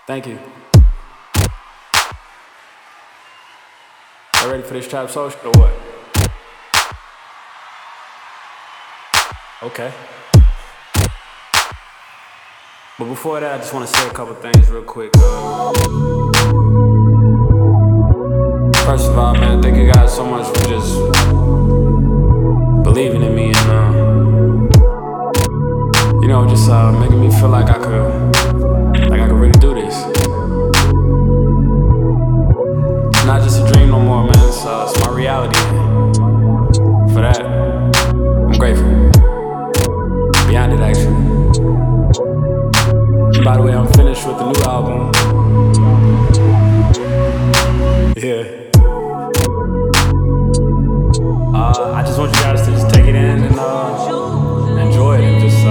Thank you. Y'all ready for this Trap Social or what? Okay. But before that, I just want to say a couple things real quick. First of all, man, thank you guys so much for just believing in me and just making me feel like I could really do this. It's not just a dream no more, man. It's my reality. For that, I'm grateful. Beyond it, actually. By the way, I'm finished with the new album. Yeah. I just want you guys to just take it in and